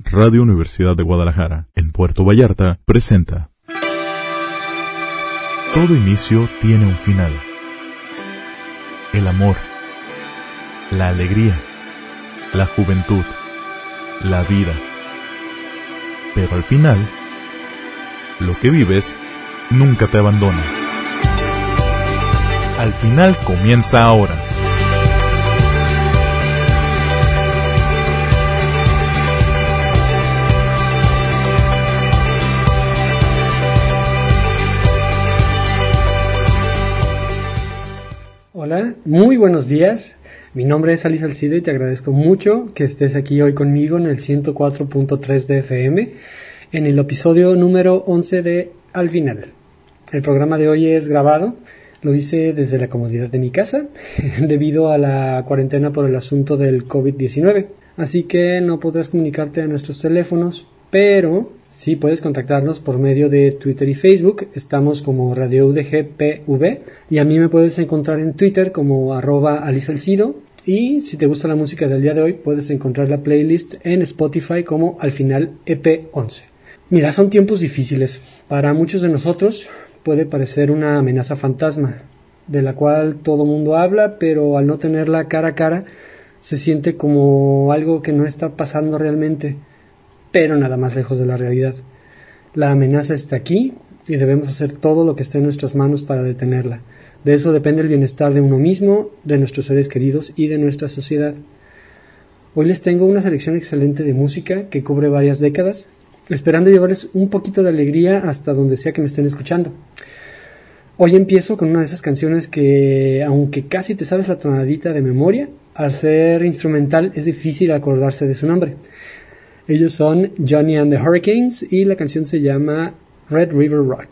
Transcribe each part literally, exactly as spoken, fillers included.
Radio Universidad de Guadalajara, en Puerto Vallarta, presenta. Todo inicio tiene un final. El amor, la alegría, la juventud, la vida. Pero al final, lo que vives nunca te abandona. Al final comienza ahora. Hola, muy buenos días. Mi nombre es Ali Salcido y te agradezco mucho que estés aquí hoy conmigo en el ciento cuatro punto tres de F M, en el episodio número once de Al Final. El programa de hoy es grabado, lo hice desde la comodidad de mi casa, debido a la cuarentena por el asunto del covid diecinueve. Así que no podrás comunicarte a nuestros teléfonos, pero sí puedes contactarnos por medio de Twitter y Facebook. Estamos como Radio U D G P V y a mí me puedes encontrar en Twitter como arroba Ali Salcido. Y si te gusta la música del día de hoy, puedes encontrar la playlist en Spotify como Al Final E P once. Mira, son tiempos difíciles. Para muchos de nosotros puede parecer una amenaza fantasma, de la cual todo mundo habla, pero al no tenerla cara a cara, se siente como algo que no está pasando realmente, pero nada más lejos de la realidad. La amenaza está aquí y debemos hacer todo lo que esté en nuestras manos para detenerla. De eso depende el bienestar de uno mismo, de nuestros seres queridos y de nuestra sociedad. Hoy les tengo una selección excelente de música que cubre varias décadas, esperando llevarles un poquito de alegría hasta donde sea que me estén escuchando. Hoy empiezo con una de esas canciones que, aunque casi te sabes la tonadita de memoria, al ser instrumental es difícil acordarse de su nombre. Ellos son Johnny and the Hurricanes y la canción se llama Red River Rock.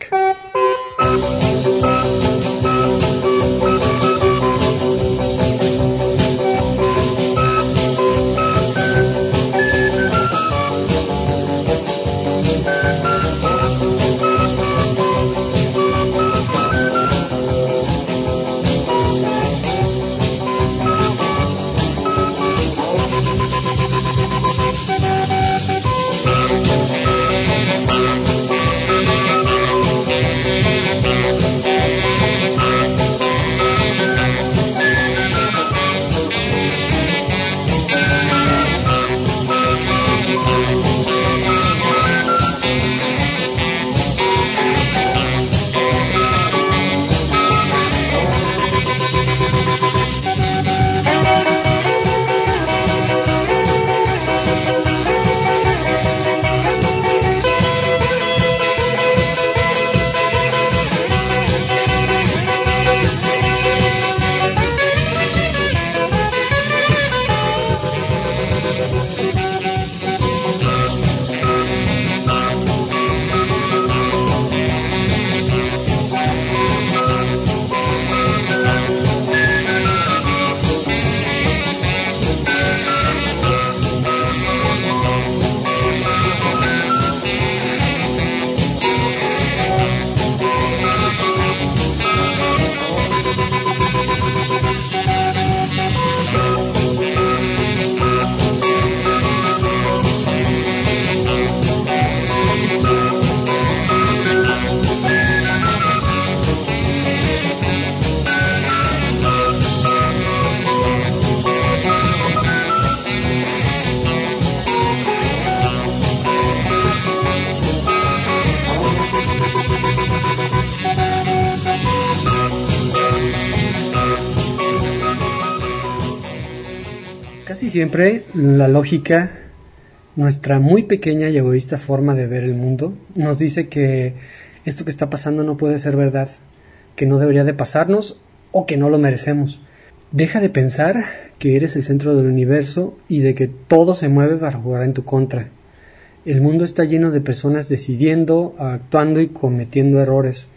Casi siempre la lógica, nuestra muy pequeña y egoísta forma de ver el mundo, nos dice que esto que está pasando no puede ser verdad, que no debería de pasarnos o que no lo merecemos. Deja de pensar que eres el centro del universo y de que todo se mueve para jugar en tu contra. El mundo está lleno de personas decidiendo, actuando y cometiendo errores.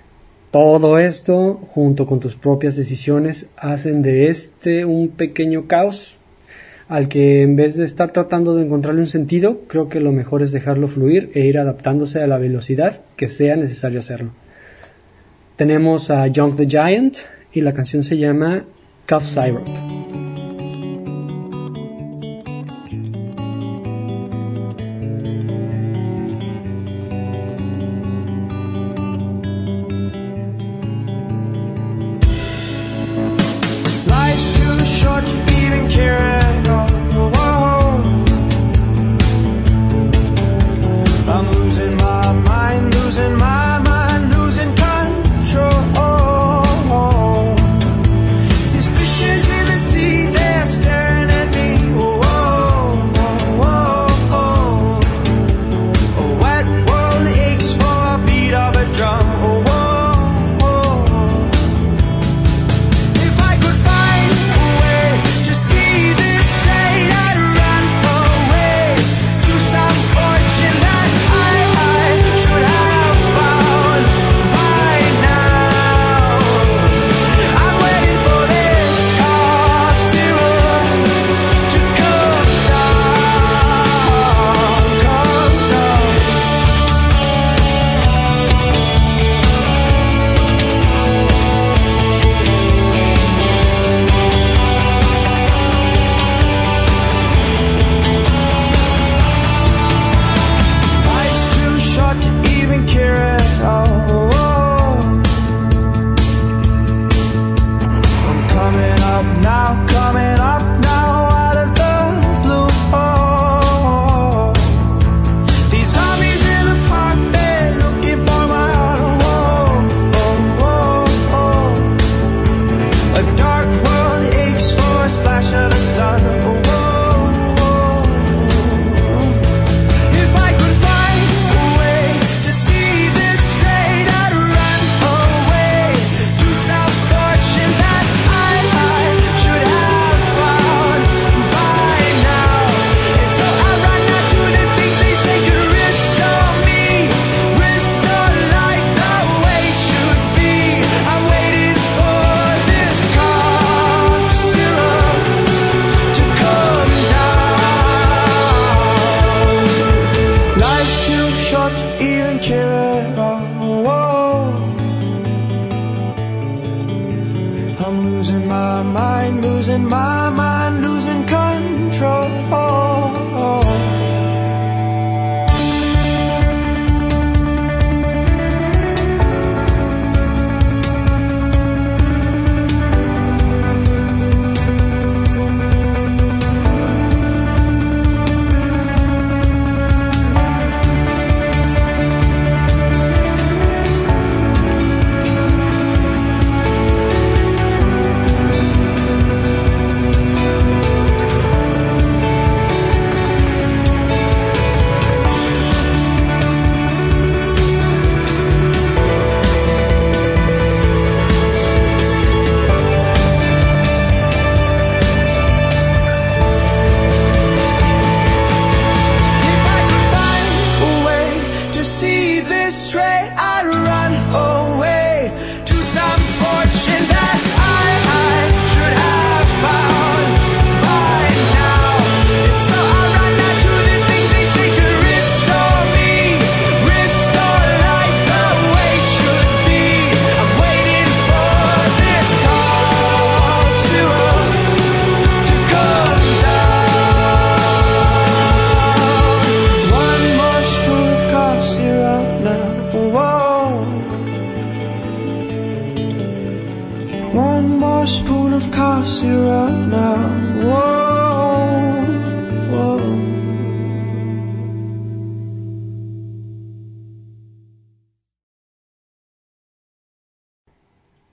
Todo esto, junto con tus propias decisiones, hacen de este un pequeño caos al que, en vez de estar tratando de encontrarle un sentido, creo que lo mejor es dejarlo fluir e ir adaptándose a la velocidad que sea necesario hacerlo. Tenemos a Young the Giant y la canción se llama Cough Syrup.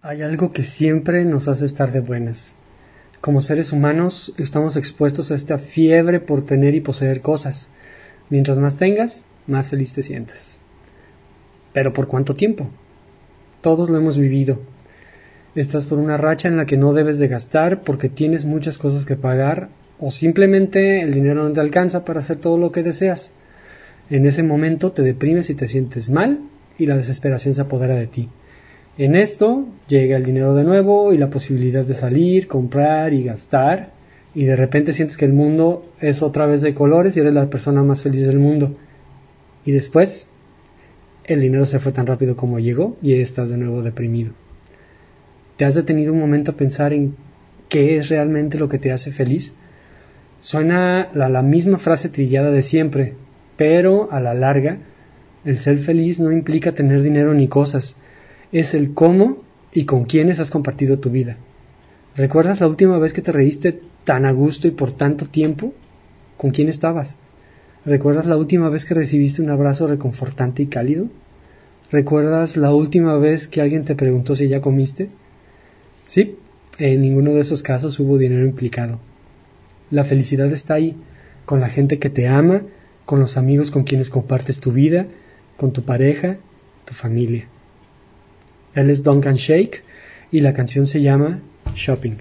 Hay algo que siempre nos hace estar de buenas. Como seres humanos estamos expuestos a esta fiebre por tener y poseer cosas. Mientras más tengas, más feliz te sientes. ¿Pero por cuánto tiempo? Todos lo hemos vivido. Estás por una racha en la que no debes de gastar porque tienes muchas cosas que pagar o simplemente el dinero no te alcanza para hacer todo lo que deseas. En ese momento te deprimes y te sientes mal y la desesperación se apodera de ti. En esto llega el dinero de nuevo y la posibilidad de salir, comprar y gastar, y de repente sientes que el mundo es otra vez de colores y eres la persona más feliz del mundo. Y después, el dinero se fue tan rápido como llegó y estás de nuevo deprimido. ¿Te has detenido un momento a pensar en qué es realmente lo que te hace feliz? Suena la, la misma frase trillada de siempre, pero a la larga, el ser feliz no implica tener dinero ni cosas. Es el cómo y con quiénes has compartido tu vida. ¿Recuerdas la última vez que te reíste tan a gusto y por tanto tiempo? ¿Con quién estabas? ¿Recuerdas la última vez que recibiste un abrazo reconfortante y cálido? ¿Recuerdas la última vez que alguien te preguntó si ya comiste? Sí, en ninguno de esos casos hubo dinero implicado. La felicidad está ahí, con la gente que te ama, con los amigos con quienes compartes tu vida, con tu pareja, tu familia. Él es Duncan Sheikh y la canción se llama Shopping.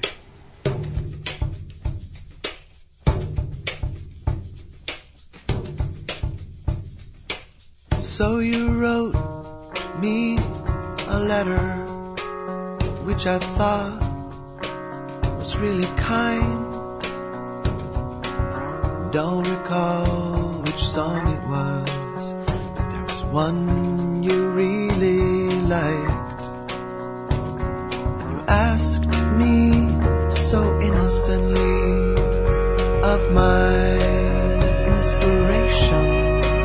So you wrote me a letter which I thought was really kind. Don't recall which song it was, but there was one you really liked. Asked me so innocently of my inspiration,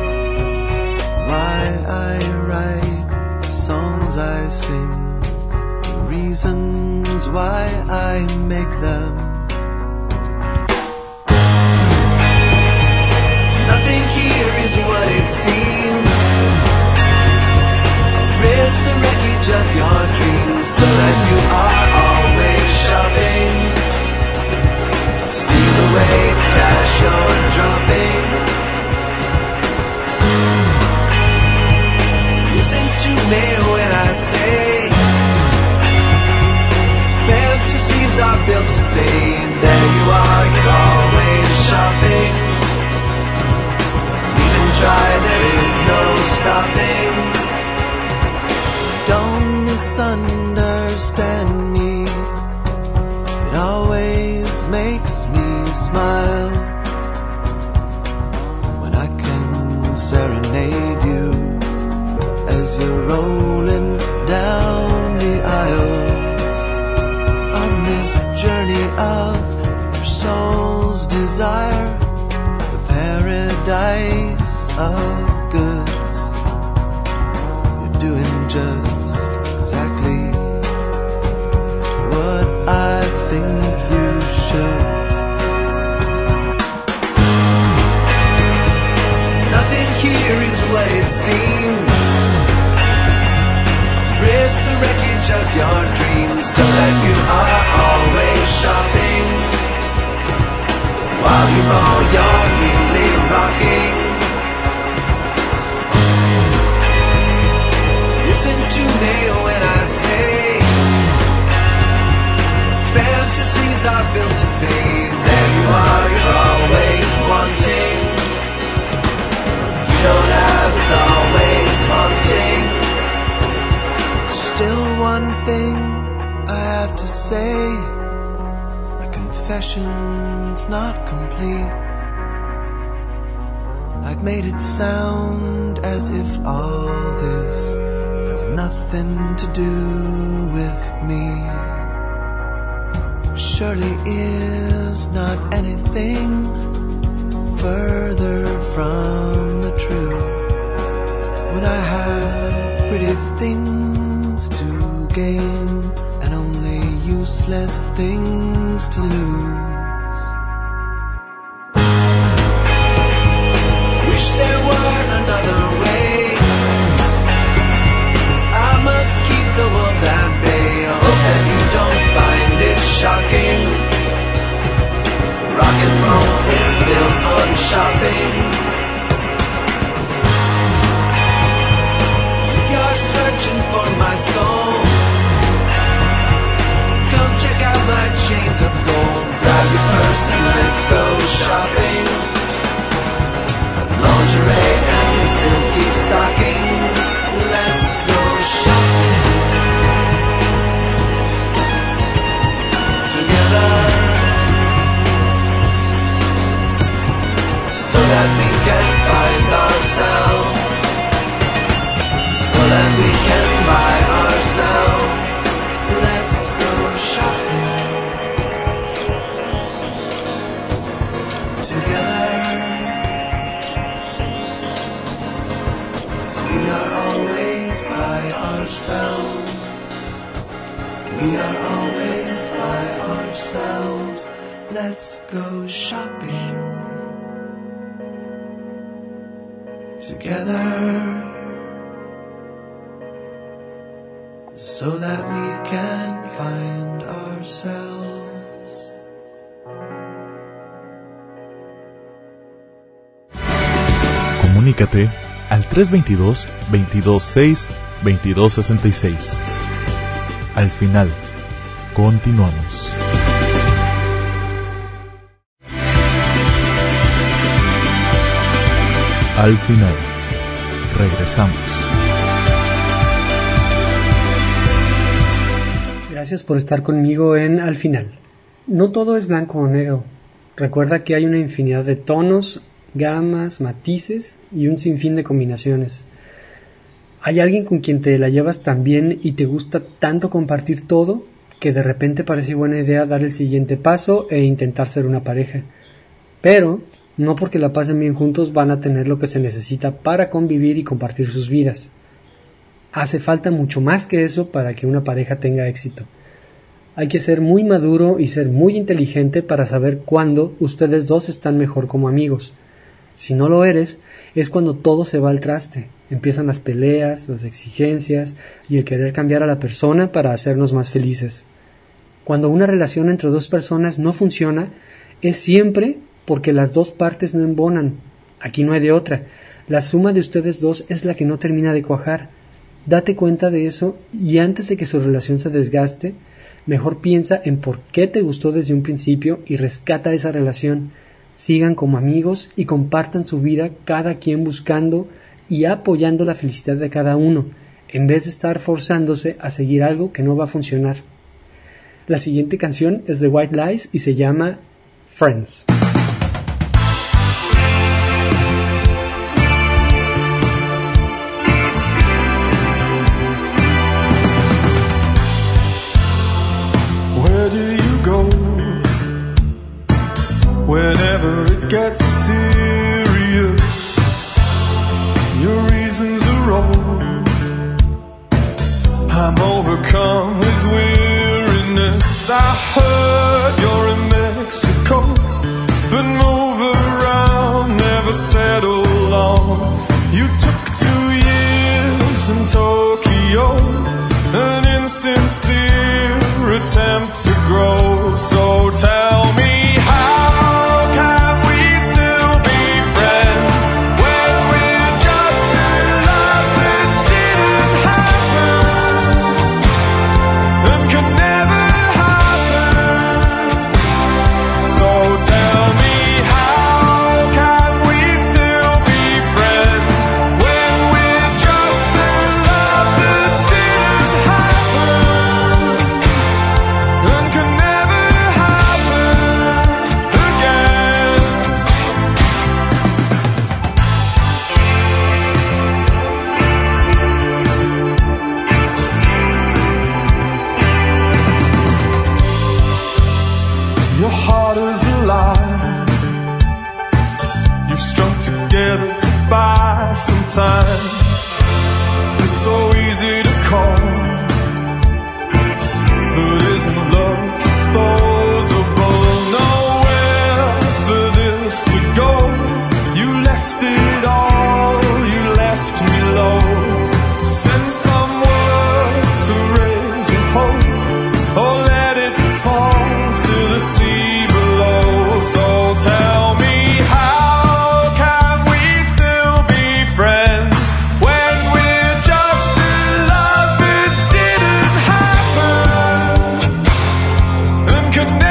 why I write the songs I sing, the reasons why I make them. Nothing here is what it seems. Risk the wreckage of your dreams so that you are always shopping. Steal away the cash you're dropping. Listen to me when I say fantasies are built to fade. There you are, you're always shopping. Even try, there is no stopping. Don't misunderstand me. It always makes me smile when I can serenade you as you're rolling down the aisles on this journey of your soul's desire, the paradise of goods. You're doing just exactly what I think you should. Nothing here is what it seems. Risk the wreckage of your dreams so that you are always shopping while you roll you're really rocking. Listen to me when I say fantasies are built to fade. There you are, you're always wanting. You don't have, it's always haunting. Still one thing I have to say, my confession's not complete. I've made it sound as if all this has nothing to do with me. Surely is not anything further from the truth. When I have pretty things to gain and only useless things to lose. Wish there were another way. I must keep the wolves at bay. Oh, We are always by ourselves. We are always by ourselves. Let's go shopping together, so that we can find ourselves. Comunícate al tres dos dos, veintidós seis, veintidós sesenta y seis. Al final, continuamos. Al final, regresamos. Gracias por estar conmigo en Al Final. No todo es blanco o negro. Recuerda que hay una infinidad de tonos, gamas, matices y un sinfín de combinaciones. ¿Hay alguien con quien te la llevas tan bien y te gusta tanto compartir todo que de repente parece buena idea dar el siguiente paso e intentar ser una pareja? Pero no porque la pasen bien juntos van a tener lo que se necesita para convivir y compartir sus vidas. Hace falta mucho más que eso para que una pareja tenga éxito. Hay que ser muy maduro y ser muy inteligente para saber cuándo ustedes dos están mejor como amigos. Si no lo eres, es cuando todo se va al traste. Empiezan las peleas, las exigencias y el querer cambiar a la persona para hacernos más felices. Cuando una relación entre dos personas no funciona, es siempre porque las dos partes no embonan. Aquí no hay de otra. La suma de ustedes dos es la que no termina de cuajar. Date cuenta de eso y antes de que su relación se desgaste, mejor piensa en por qué te gustó desde un principio y rescata esa relación. Sigan como amigos y compartan su vida cada quien buscando y apoyando la felicidad de cada uno, en vez de estar forzándose a seguir algo que no va a funcionar. La siguiente canción es de White Lies y se llama Friends. Where do you go whenever it gets serious? Your reasons are old. I'm overcome with weariness. I heard you're in Mexico, but move around, never settle long. You took two years in Tokyo, an insincere attempt to grow. So tell me, how can we still be friends when we're just in love that didn't happen and can never happen? So tell me, how can we still be friends when we're just in love that didn't happen and can never happen again? Your heart is alive. You've strung together to buy some time. It's so easy to call, but isn't love disposable? Nowhere for this to go. You left it all, you left me low. Send some words to raise a hope, or let it fall to the sea below. So tell me, how can we still be friends when we're just in love? It didn't happen and can never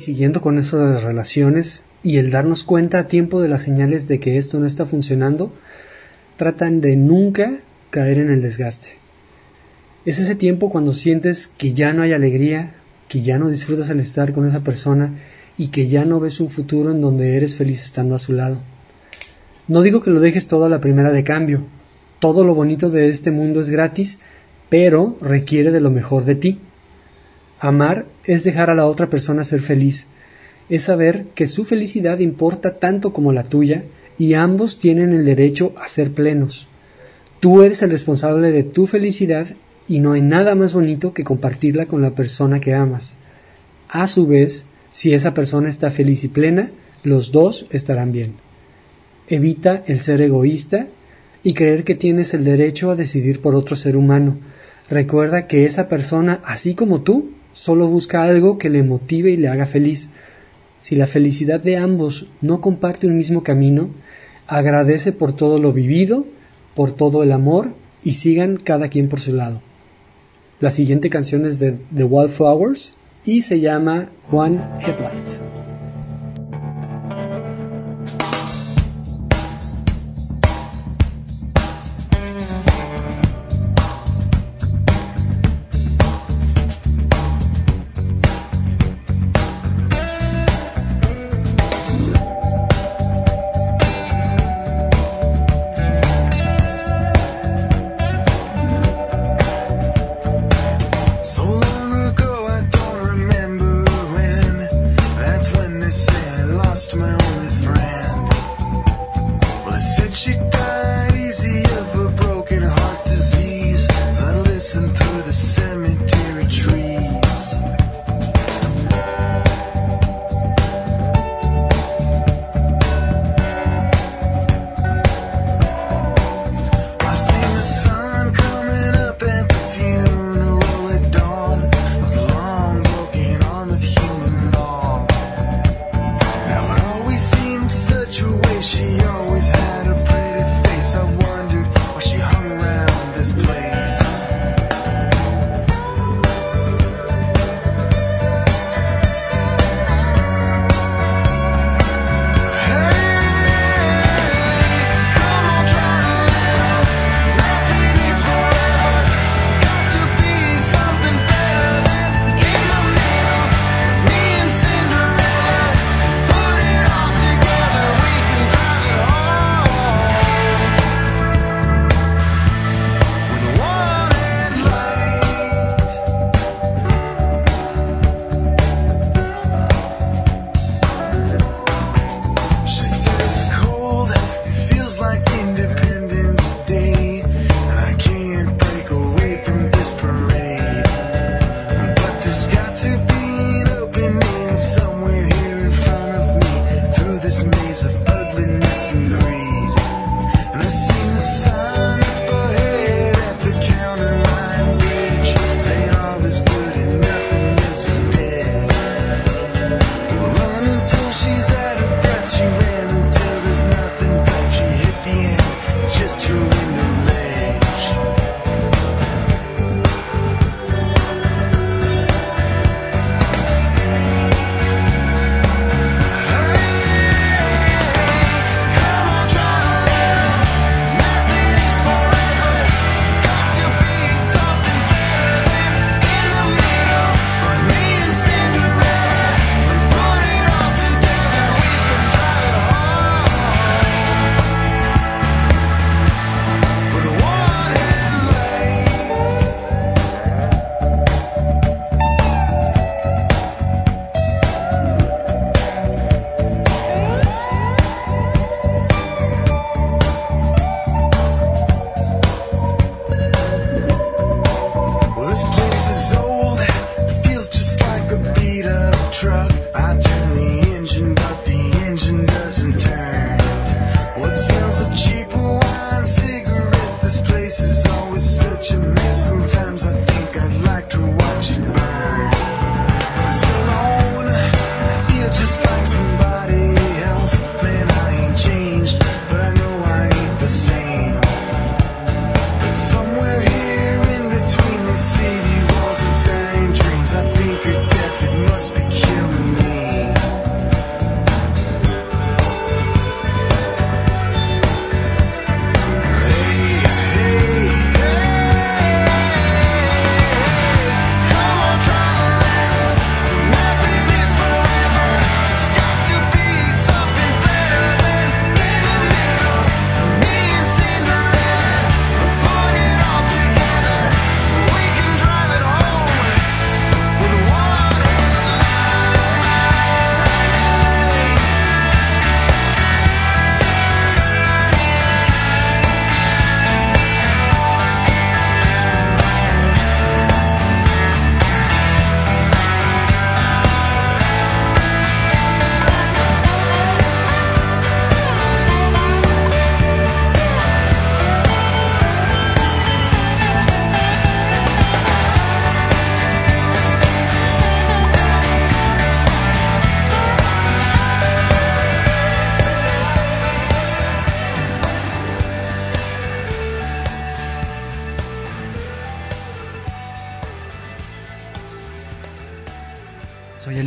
siguiendo con eso de las relaciones y el darnos cuenta a tiempo de las señales de que esto no está funcionando, tratan de nunca caer en el desgaste. Es ese tiempo cuando sientes que ya no hay alegría, que ya no disfrutas el estar con esa persona y que ya no ves un futuro en donde eres feliz estando a su lado. No digo que lo dejes todo a la primera de cambio. Todo lo bonito de este mundo es gratis, pero requiere de lo mejor de ti. Amar es dejar a la otra persona ser feliz. Es saber que su felicidad importa tanto como la tuya y ambos tienen el derecho a ser plenos. Tú eres el responsable de tu felicidad y no hay nada más bonito que compartirla con la persona que amas. A su vez, si esa persona está feliz y plena, los dos estarán bien. Evita el ser egoísta y creer que tienes el derecho a decidir por otro ser humano. Recuerda que esa persona, así como tú, solo busca algo que le motive y le haga feliz. Si la felicidad de ambos no comparte un mismo camino, agradece por todo lo vivido, por todo el amor y sigan cada quien por su lado. La siguiente canción es de The Wildflowers y se llama One Headlight. So long ago, I don't remember when. That's when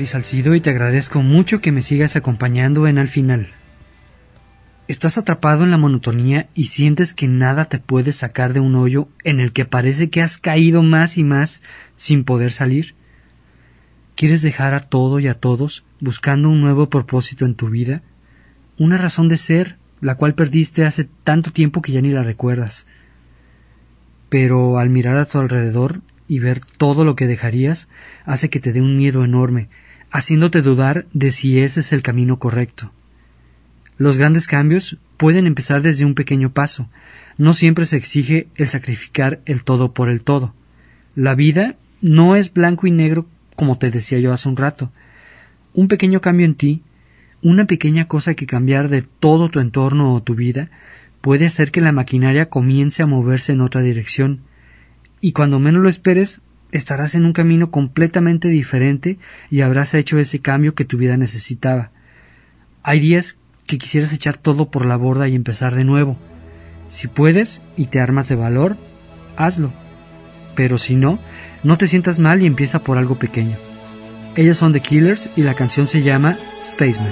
Alice Salcido y te agradezco mucho que me sigas acompañando en Al Final. Estás atrapado en la monotonía y sientes que nada te puede sacar de un hoyo en el que parece que has caído más y más sin poder salir. ¿Quieres dejar a todo y a todos buscando un nuevo propósito en tu vida? Una razón de ser, la cual perdiste hace tanto tiempo que ya ni la recuerdas. Pero al mirar a tu alrededor y ver todo lo que dejarías, hace que te dé un miedo enorme, haciéndote dudar de si ese es el camino correcto. Los grandes cambios pueden empezar desde un pequeño paso. No siempre se exige el sacrificar el todo por el todo. La vida no es blanco y negro como te decía yo hace un rato. Un pequeño cambio en ti, una pequeña cosa que cambiar de todo tu entorno o tu vida, puede hacer que la maquinaria comience a moverse en otra dirección. Y cuando menos lo esperes, estarás en un camino completamente diferente y habrás hecho ese cambio que tu vida necesitaba. Hay días que quisieras echar todo por la borda y empezar de nuevo. Si puedes y te armas de valor, hazlo. Pero si no, no te sientas mal y empieza por algo pequeño. Ellos son The Killers y la canción se llama Spaceman.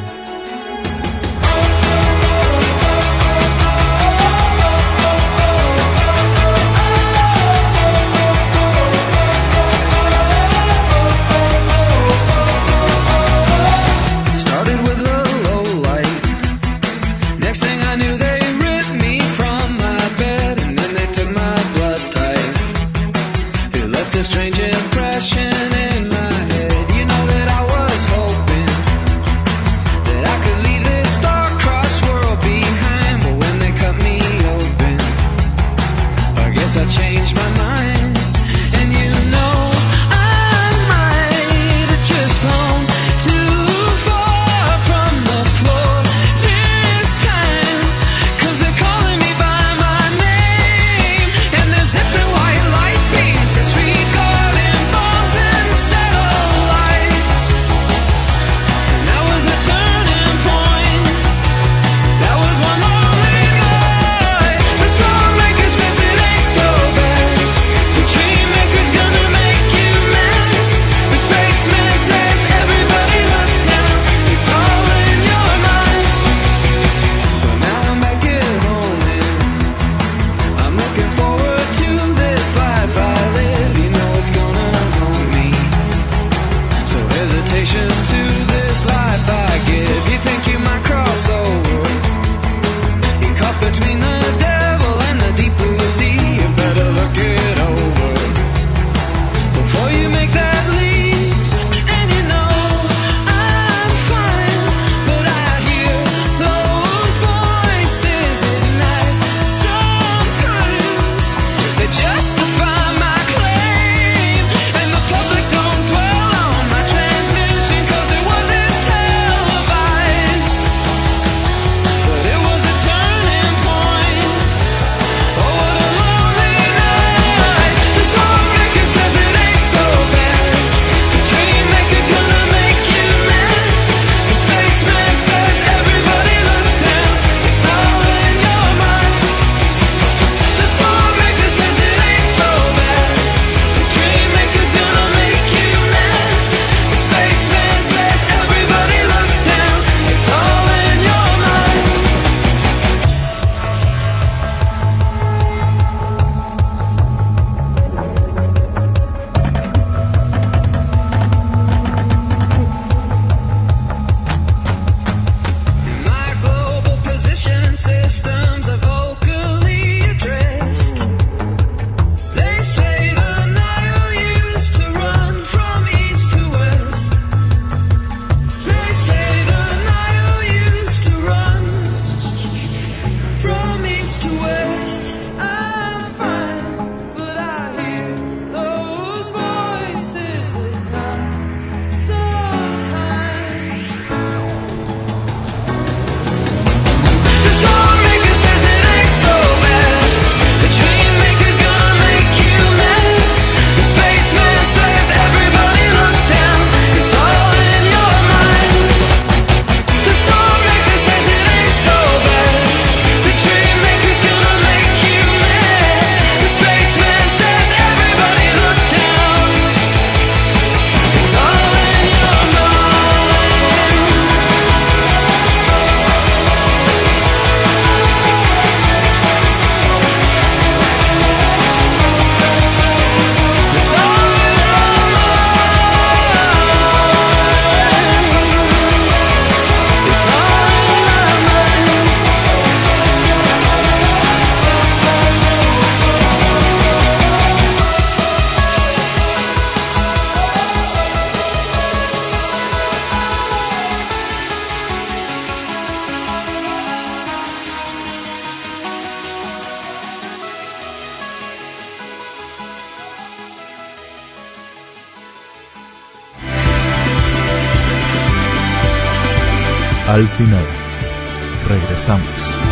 al final. Regresamos.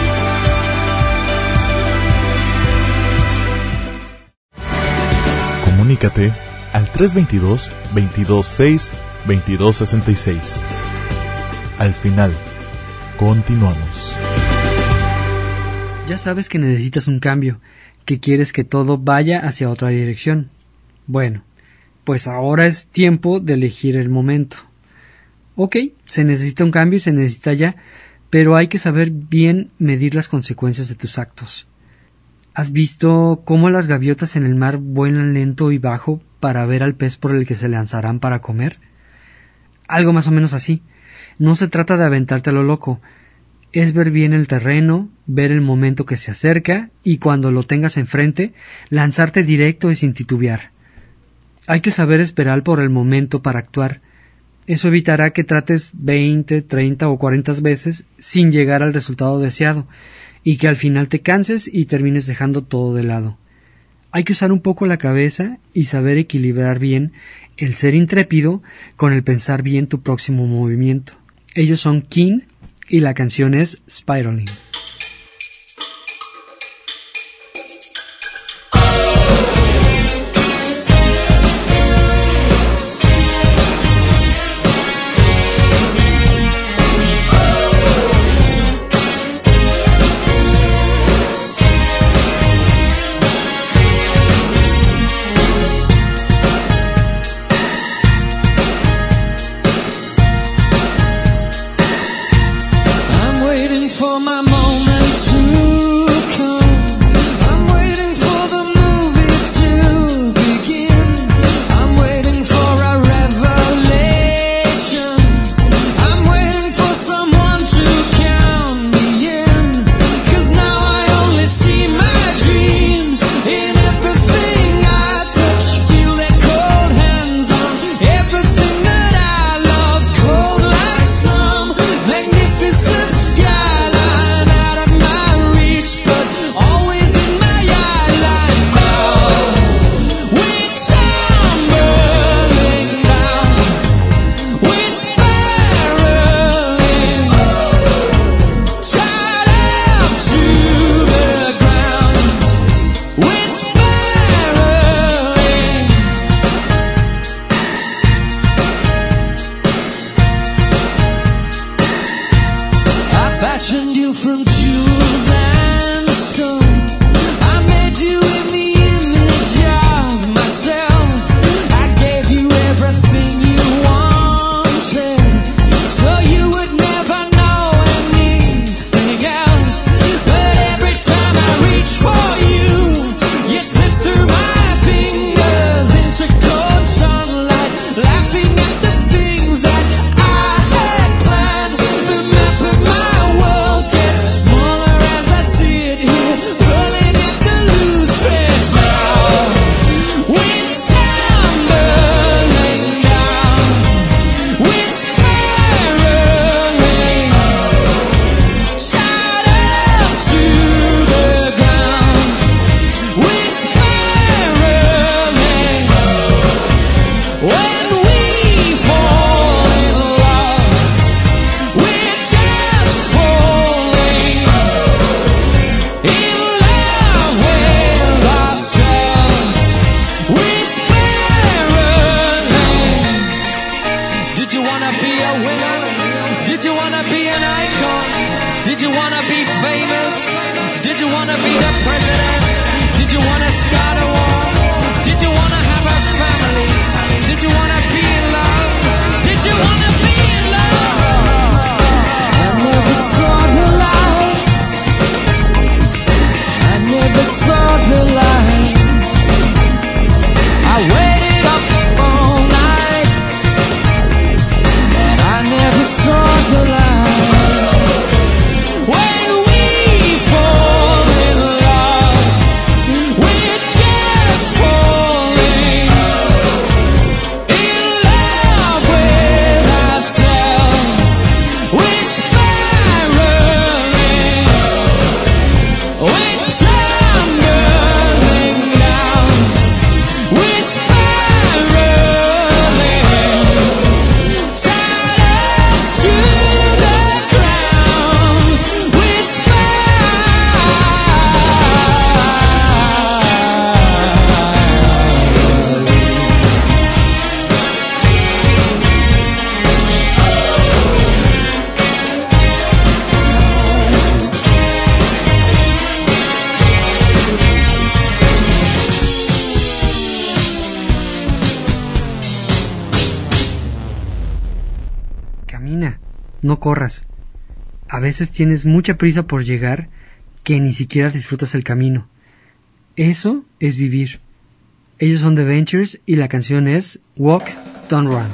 Comunícate al tres dos dos, veintidós seis, veintidós sesenta y seis. Al final, continuamos. Ya sabes que necesitas un cambio, que quieres que todo vaya hacia otra dirección. Bueno, pues ahora es tiempo de elegir el momento. Ok, se necesita un cambio y se necesita ya, pero hay que saber bien medir las consecuencias de tus actos. ¿Has visto cómo las gaviotas en el mar vuelan lento y bajo para ver al pez por el que se lanzarán para comer? Algo más o menos así. No se trata de aventarte a lo loco. Es ver bien el terreno, ver el momento que se acerca y cuando lo tengas enfrente, lanzarte directo y sin titubear. Hay que saber esperar por el momento para actuar. Eso evitará que trates veinte, treinta o cuarenta veces sin llegar al resultado deseado y que al final te canses y termines dejando todo de lado. Hay que usar un poco la cabeza y saber equilibrar bien el ser intrépido con el pensar bien tu próximo movimiento. Ellos son King y la canción es Spiraling. For my moment to come, I'm waiting for the movie to begin. I'm waiting for a revelation. I'm waiting for someone to count me in. 'Cause now I only see my dreams in everything I touch. Feel their cold hands on everything that I love. Cold like some magnificent sky. Fashioned you from jewels and stone. I made you in the image of myself. I gave you everything you wanted, so you would never know anything else. But every time I reach for you, you slip through my fingers into cold sunlight, laughing at the things that I had planned. The map of my no corras. A veces tienes mucha prisa por llegar que ni siquiera disfrutas el camino. Eso es vivir. Ellos son The Ventures y la canción es Walk, Don't Run.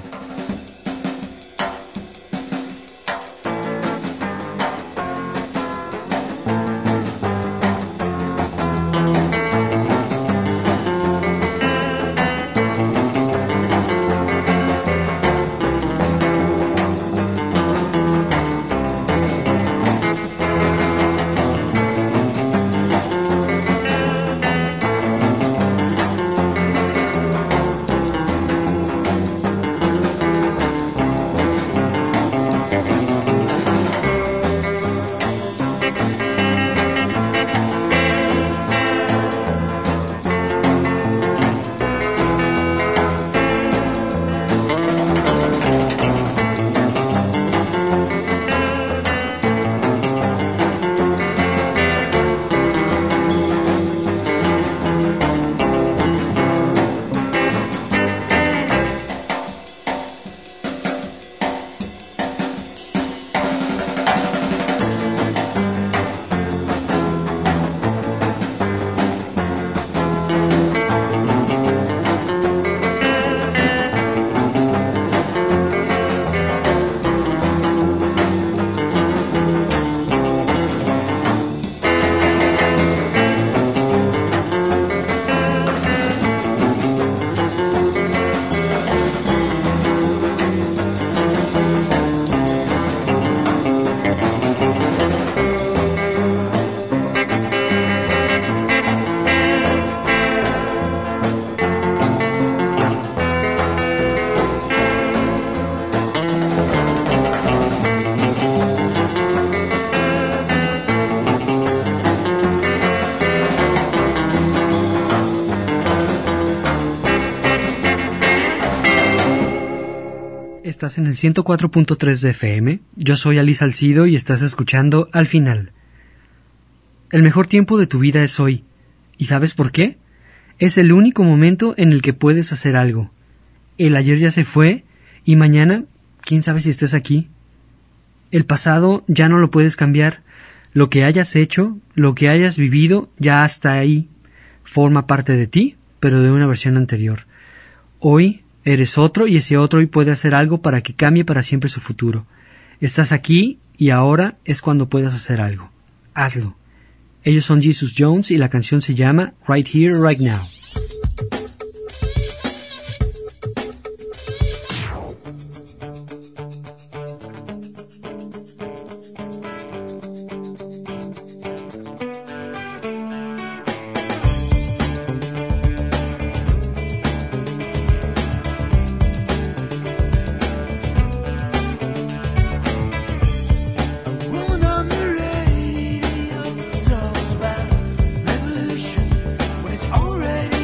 Estás en el ciento cuatro punto tres de F M, yo soy Ali Salcido y estás escuchando Al Final. El mejor tiempo de tu vida es hoy. ¿Y sabes por qué? Es el único momento en el que puedes hacer algo. El ayer ya se fue y mañana, quién sabe si estés aquí. El pasado ya no lo puedes cambiar. Lo que hayas hecho, lo que hayas vivido, ya está ahí. Forma parte de ti, pero de una versión anterior. Hoy eres otro y ese otro hoy puede hacer algo para que cambie para siempre su futuro. Estás aquí y ahora es cuando puedes hacer algo. Hazlo. Ellos son Jesus Jones y la canción se llama Right Here, Right Now. Woman on the radio talks about revolution when it's already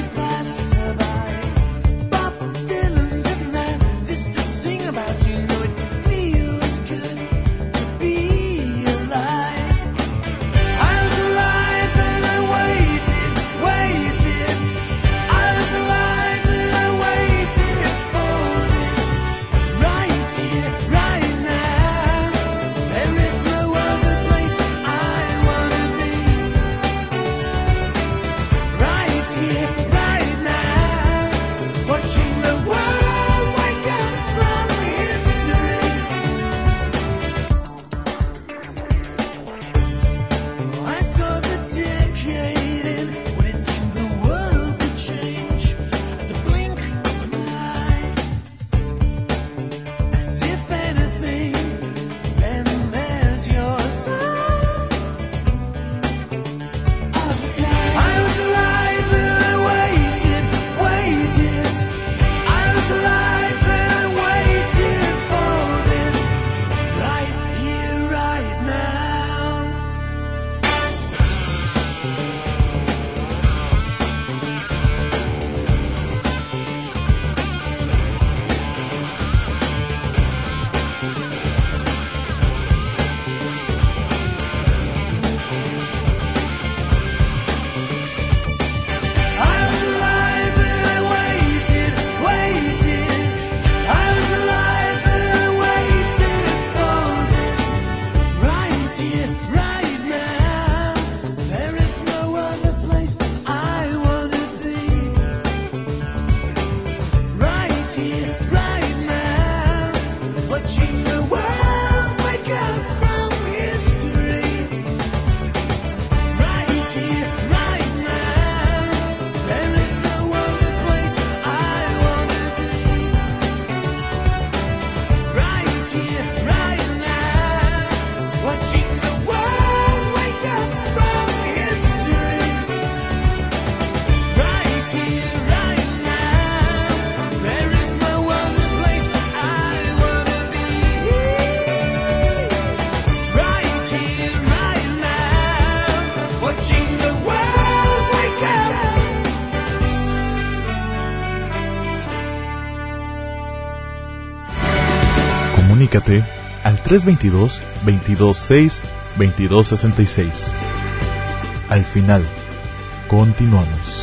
Comunícate al tres dos dos, veintidós seis, veintidós sesenta y seis. Al final, continuamos.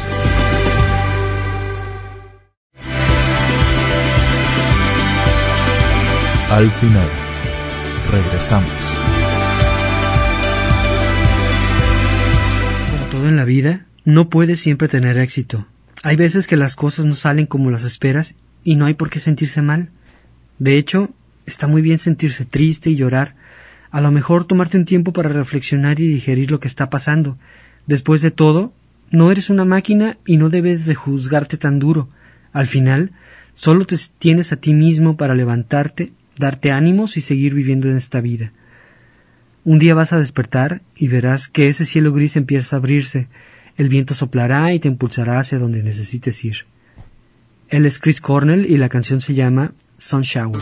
Al final, regresamos. Como todo en la vida, no puedes siempre tener éxito. Hay veces que las cosas no salen como las esperas y no hay por qué sentirse mal. De hecho, está muy bien sentirse triste y llorar. A lo mejor tomarte un tiempo para reflexionar y digerir lo que está pasando. Después de todo, no eres una máquina y no debes de juzgarte tan duro. Al final, solo te tienes a ti mismo para levantarte, darte ánimos y seguir viviendo en esta vida. Un día vas a despertar y verás que ese cielo gris empieza a abrirse. El viento soplará y te impulsará hacia donde necesites ir. Él es Chris Cornell y la canción se llama Sun Shower.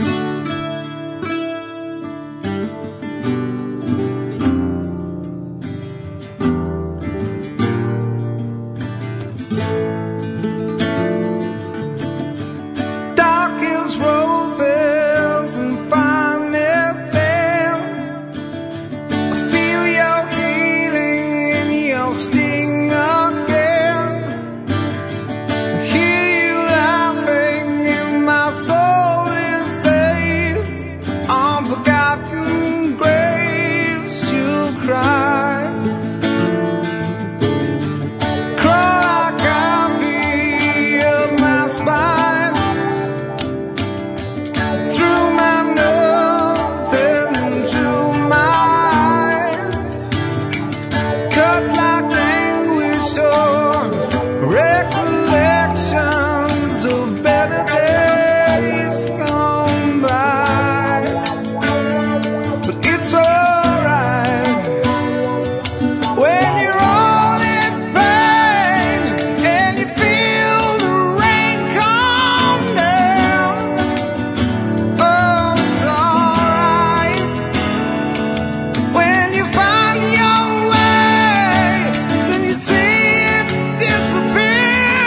Disappear.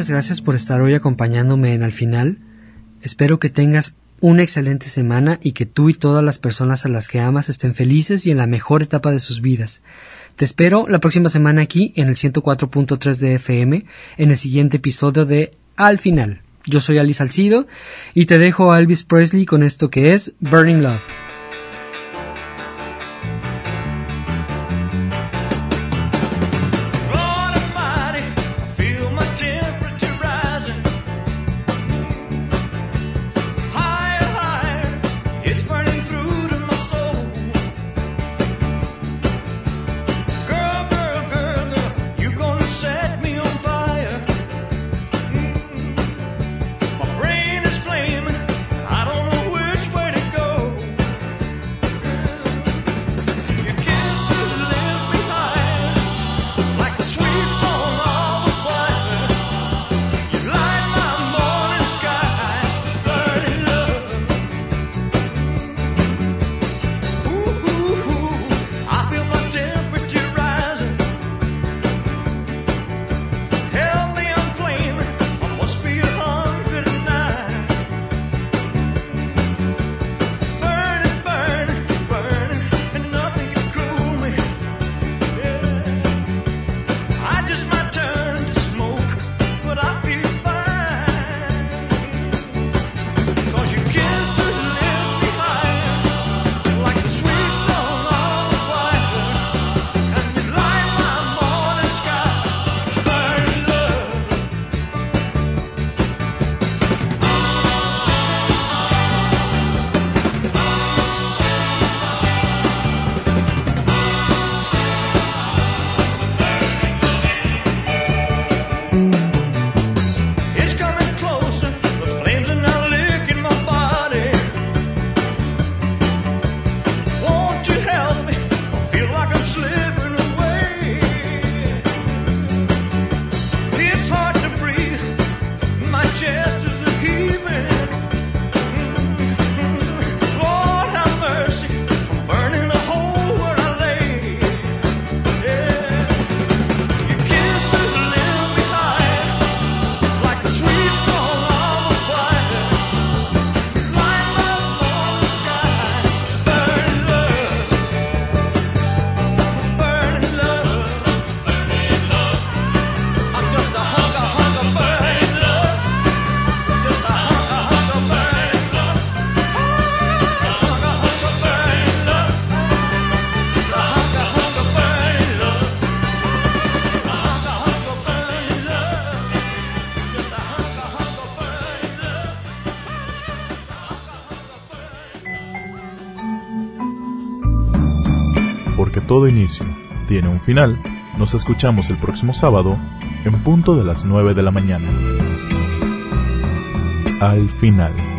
muchas gracias por estar hoy acompañándome en Al Final. Espero que tengas una excelente semana y que tú y todas las personas a las que amas estén felices y en la mejor etapa de sus vidas. Te espero la próxima semana aquí en el ciento cuatro punto tres de F M en el siguiente episodio de Al Final. Yo soy Ali Salcido y te dejo a Elvis Presley con esto que es Burning Love. Porque todo inicio tiene un final, nos escuchamos el próximo sábado en punto de las nueve de la mañana. Al Final.